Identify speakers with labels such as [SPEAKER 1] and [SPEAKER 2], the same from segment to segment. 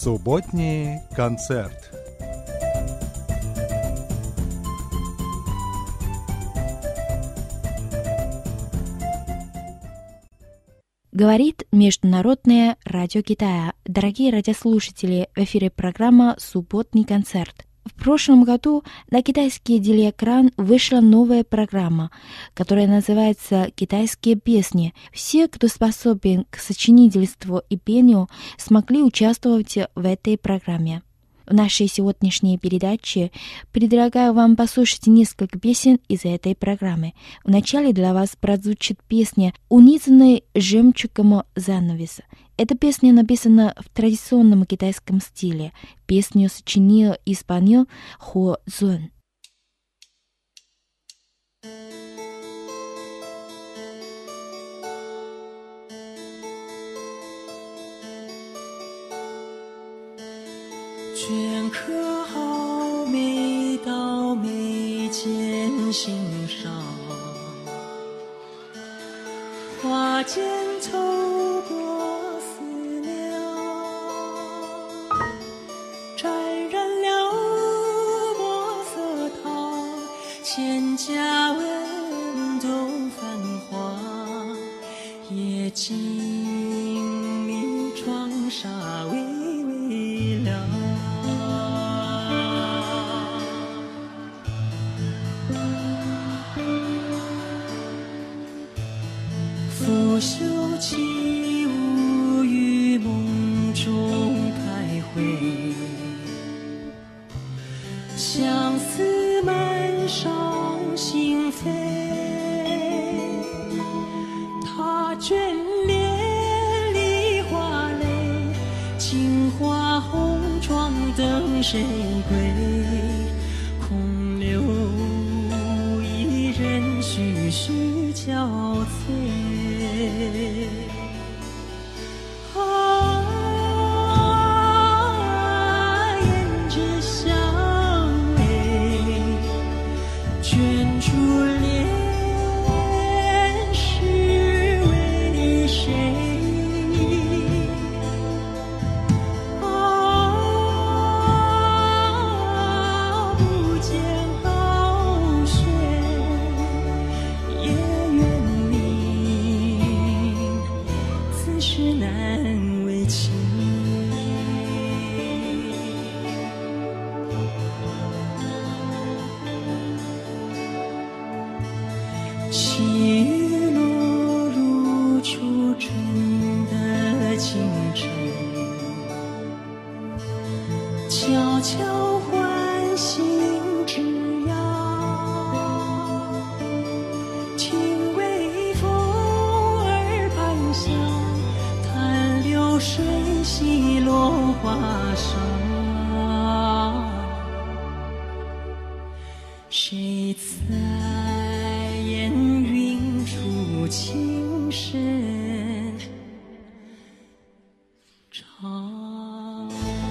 [SPEAKER 1] Субботний концерт.
[SPEAKER 2] Говорит Международное радио Китая. Дорогие радиослушатели, в эфире программа «Субботний концерт». В прошлом году на китайский телеэкран вышла новая программа, которая называется «Китайские песни». Все, кто способен к сочинительству и пению, смогли участвовать в этой программе. В нашей сегодняшней передаче предлагаю вам послушать несколько песен из этой программы. Вначале для вас прозвучит песня «Унизанный жемчугом занавес». Эта песня написана в традиционном китайском стиле. Песню сочинил и исполнил Хо Цзун.
[SPEAKER 3] 镌刻好每道眉间心上，花间透过思量，沾染了墨色烫，千家文都繁华，夜静谧窗纱微微亮。 拂袖起舞于梦中徘徊，相思满上心扉。他眷恋梨花泪，青花红妆等谁归？空留一人徐徐憔悴。 胭脂香味卷珠帘，是为谁？不见好雪，夜远明。 此事难为情，细雨落入初春的清晨，悄悄唤醒枝桠，听微风耳畔响。 流水洗落花裳，谁在烟云处轻声唱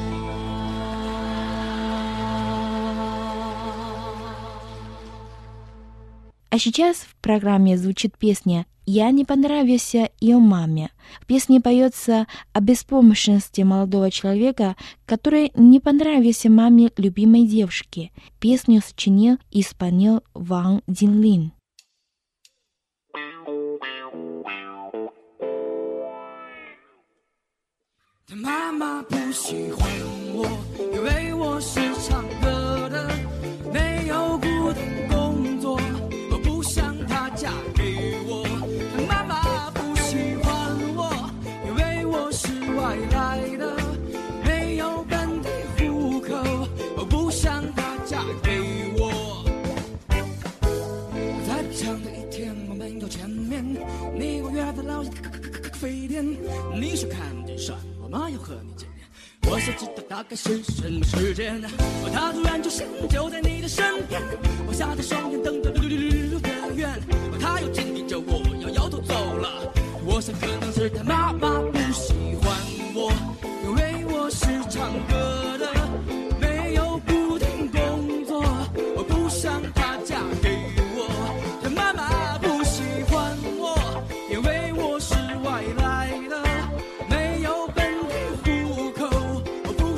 [SPEAKER 2] ？А сейчас в программе звучит песня «Я не понравился ее маме». В песне поется о беспомощности молодого человека, который не понравился маме любимой девушки. Песню сочинил и исполнил Ван Динлин.
[SPEAKER 3] 妈妈不喜欢我，因为我是唱歌的，没有固定工作，我不想她嫁给我。妈妈不喜欢我，因为我是外来的，没有本地户口，我不想她嫁给我。在这样的一天，我们又见面，你我约在楼下咖啡店，你说看见山。 妈要和你见面，我想知道大概是什么时间。他突然出现，就在你的身边。我下着双眼，等着绿的远。他又坚定着我，要摇头走了。我想可能是他妈妈不喜欢我，因为我是唱歌的，没有固定工作。我不想她嫁给我，他妈妈不喜欢我，因为我是外来的。 没有本地户口，我不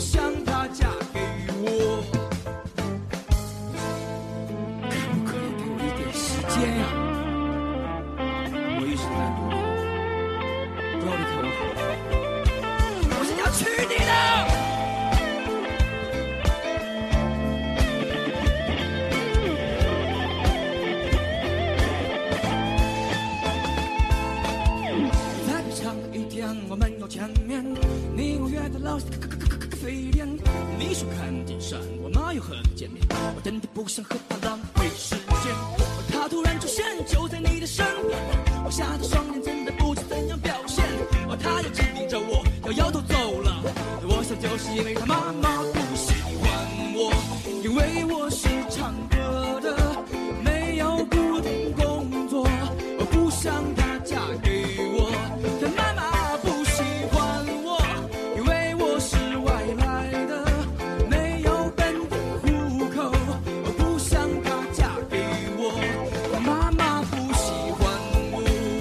[SPEAKER 3] 见面，你我约的老非典。你说看见山，我哪有和你见面？我真的不想和他浪费时间。他突然出现，就在你的身边，我吓得双眼真的不知怎样表现。他又紧盯着我，要摇头走了。我想就是因为他妈妈不喜欢我，因为我是唱歌的，没有固定工作，我不想她嫁给我。她妈妈不喜欢我，因为我是外来的，没有本地户口，我不想她嫁给我。她妈妈不喜欢我，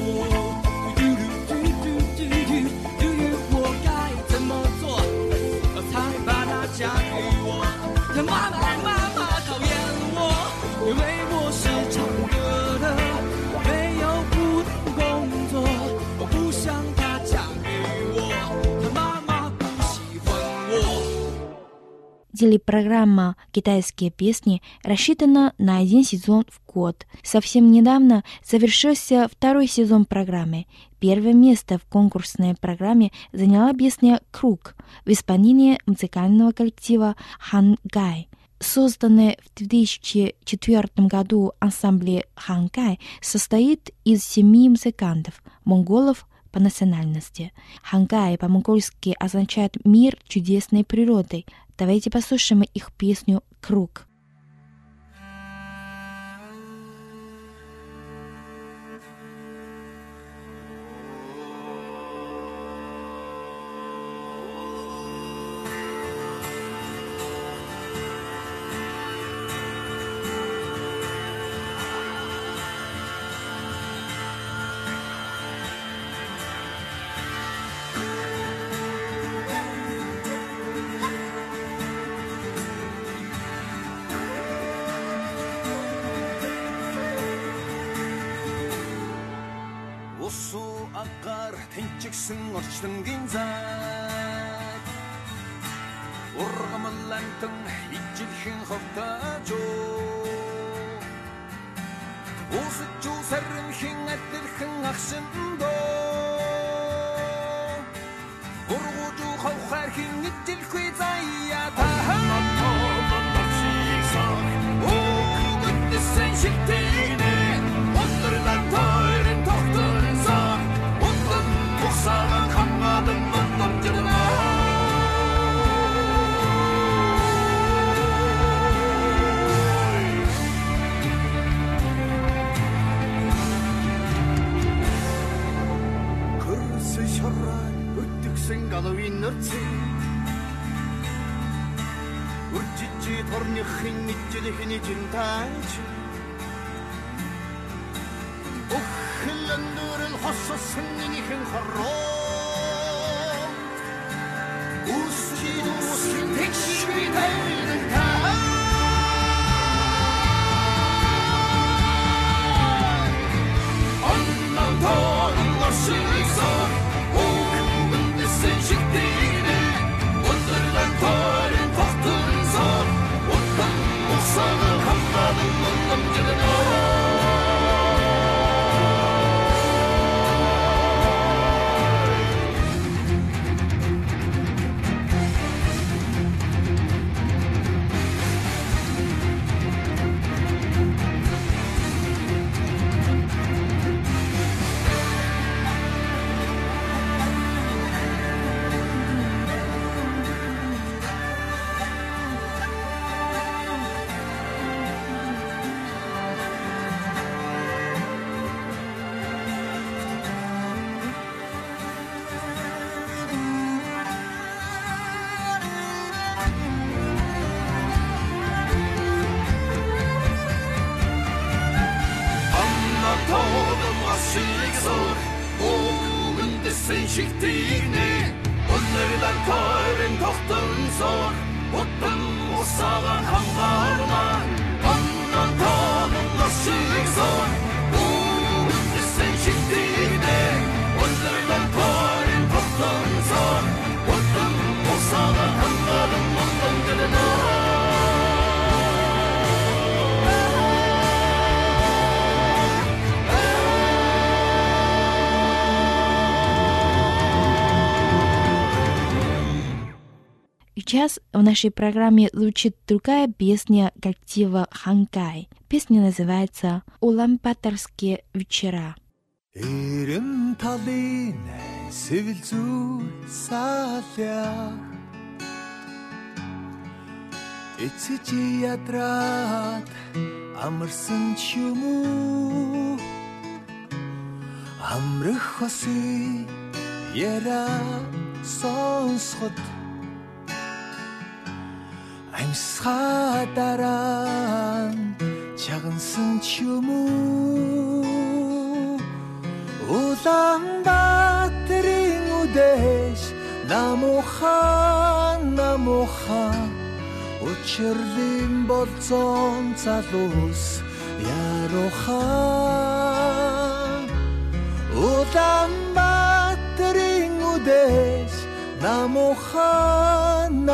[SPEAKER 3] 我该怎么做才把她嫁给我？她妈妈讨厌我，因为我是唱歌的，没有固定工作，我不想她嫁给我。她妈妈不喜欢我。
[SPEAKER 2] Телепрограмма «Китайские песни» рассчитана на один сезон в год. Совсем недавно завершился второй сезон программы. Первое место в конкурсной программе заняла песня «Круг» в исполнении музыкального коллектива «Хангай». Созданный в 2004 году ансамбль «Хангай» состоит из 7 музыкантов, монголов по национальности. «Хангай» по-монгольски означает «мир чудесной природы». Давайте послушаем их песню «Круг».
[SPEAKER 4] тэнчигсэн орчлонгийн зайд ургамал амтан ижлхэн ховтож усч усарн хин адилхэн ахсандоо ургуужу хавхар хин ижлэхгүй заяа тахаматон нахшигсаа өөдсөн шигтэнэ өдрөлн тойрон тогтолсон Саган хамгадан мандамжирна Кырсы шарай өттүксэн галуин нөрци Үржижи торныхын ижлэхни жинтаач Охландурын хоссосын нинихын хорроо Усчидусын тэкшгүй тайрын таа Оннан тоонын оршигсон Өндсөн шигтэгнэ Өндрлэн тойрын тохтунсон Өндөн усагын хамгадан мандамжирна Siktigni Onlardan tøyren tohtun sor Ottan osagan hamgarna Onnan tånen nasik sor Ondisen siktigni Onlardan tøyren tohtun sor Ottan osagan hamgarna Onnan tånen
[SPEAKER 2] сейчас в нашей программе звучит другая песня коллектива Ханкай. Песня называется «Улан-Баторские вечера».
[SPEAKER 5] Эрэм талын сэвэл зүү саалаа эцэж ядраад амарсан ч юм уу амрах хосын яраа сонсоход амьсгаа дараа чагансан ч юм уу Улаанбаатарын үдэш намуухан учирлын болцон залуус ярухан Улаанбаатарын үдэш намуухан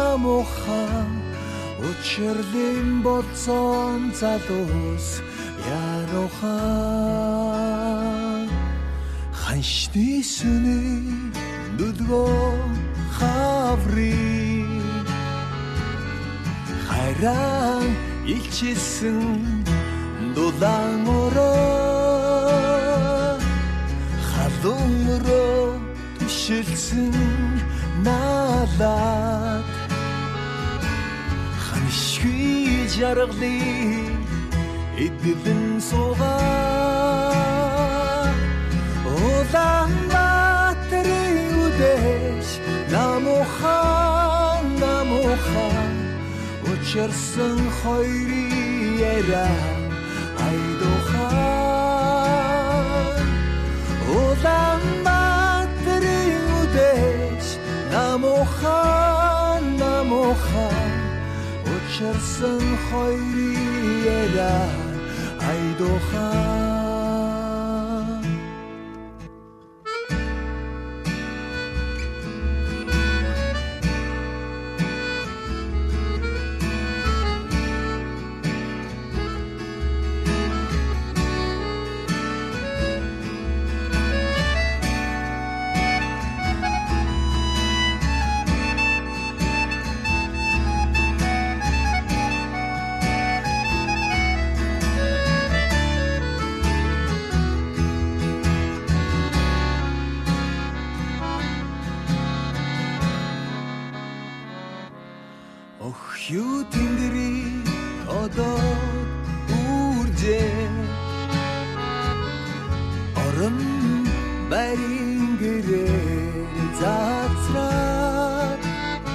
[SPEAKER 5] учирлын болцон залуус ярухан Ханшны сүний нүдгөө хаври хайран илчилсэн дулаан өрөө халуун өрөө түшилсэн наалаад ханшгүй жаргалыг эдгэлэн суугаа Улаанбаатарын үдэш намуухан учирсан хоёрын яраа айдуухан Улаанбаатарын үдэш намуухан учирсан хоёрын яраа айдуухан Юу тэнгэрийн одоо үржээ орон барин гэрээ заацраад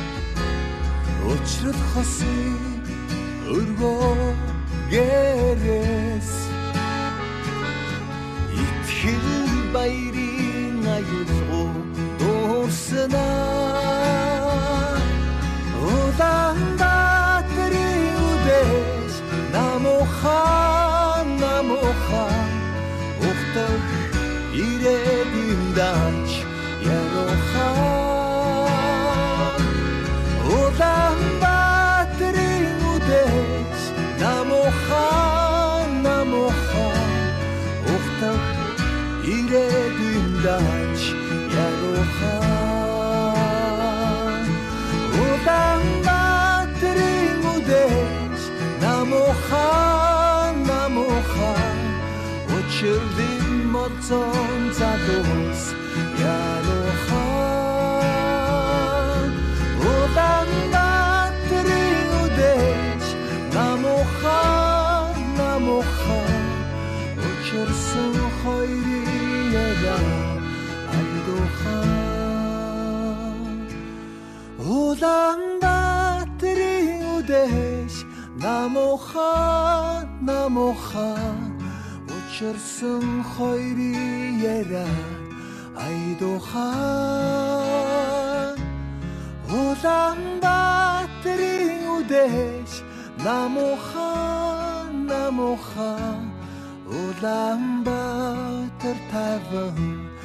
[SPEAKER 5] учрал хосын өргөө гэрээс итгэл баярын аюулгүй дуурснаа Улаанбаатарын үдэш намуухан ухтах ирээдүйн дач ярухан Улаанбаатарын үдэш намуухан ухтах ирээдүйн дач ярухан Улаанбаатарын үдэш намуухан учирлын болцон залуус ярухан Улаанбаатарын үдэш намуухан учирсан хоёрын яраа айдуухан Улаанбаатарын үдэш намуухан учирсан хоёрын яраа айдуухан Улаанбаатарын үдэш намуухан Улаанбаатар таван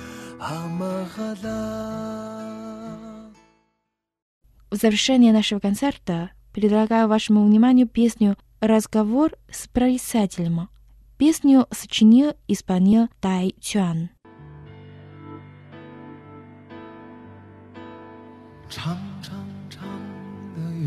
[SPEAKER 5] хамагалаа.
[SPEAKER 2] В завершение нашего концерта предлагаю вашему вниманию песню «Разговор с прорицателем». Песню сочинил и исполнил Тай Чуан.
[SPEAKER 5] 长长长的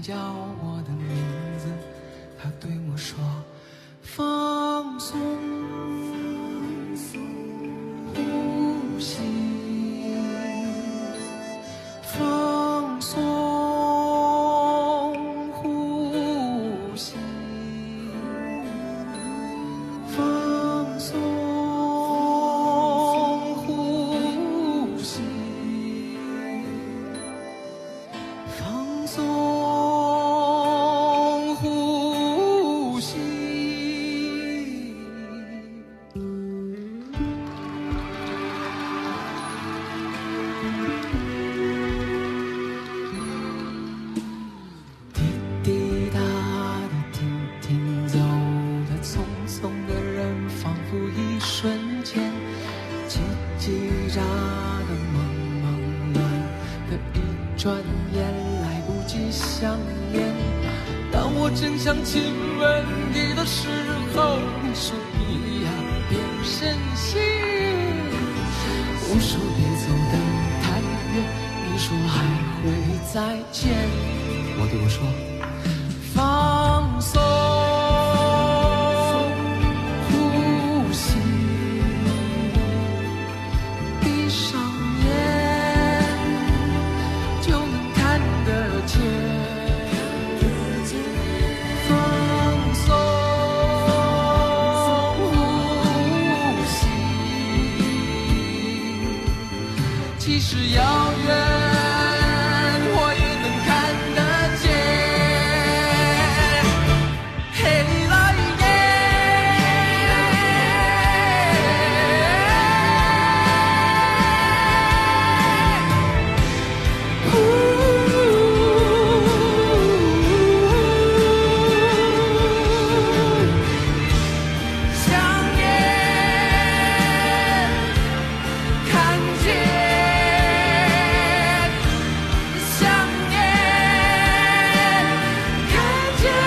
[SPEAKER 5] 叫我的名字，他对我说放松呼吸，放松呼吸，放松呼吸，放松呼吸。滴滴答的停停，走的匆匆的人，仿佛一瞬间；叽叽喳的忙忙乱的一转眼，来不及相恋。当我正想亲吻你的时候，你说你要变身心。我说别走得太远，你说还会再见。我对我说放松呼吸，闭上眼就能看得见，放松呼吸，即使遥远我也能看得见。嘿啦耶，想念看见，想念看见，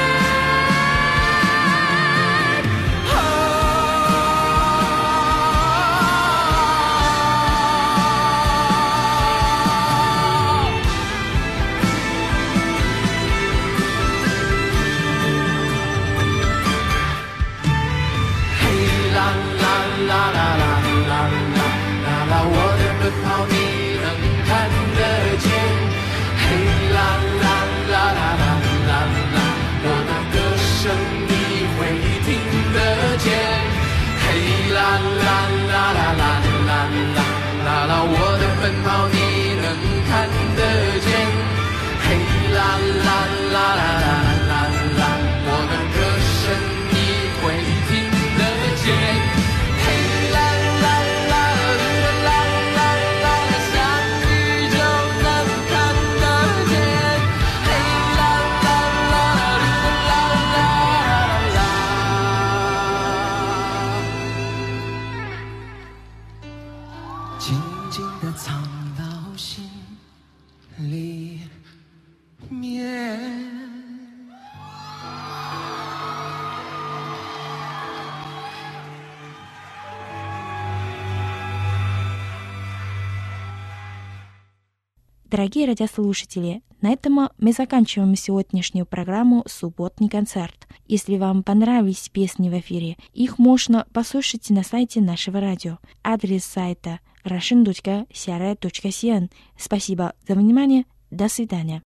[SPEAKER 5] 嘿啦啦啦啦啦啦啦啦，我的奔跑你能看得见。嘿啦啦啦啦啦啦啦，我的歌声你会听得见。嘿啦啦啦啦啦啦啦啦，我的奔跑你能看得见。嘿啦啦啦啦啦啦啦，我的歌声你会听得见。嘿啦啦啦啦啦啦啦，相遇就能看得见。嘿啦啦啦啦啦啦啦，静静地藏到心里面。
[SPEAKER 2] Дорогие радиослушатели, на этом мы заканчиваем сегодняшнюю программу «Субботний концерт». Если вам понравились песни в эфире, их можно послушать на сайте нашего радио. Адрес сайта russian.cr.cn. Спасибо за внимание. До свидания.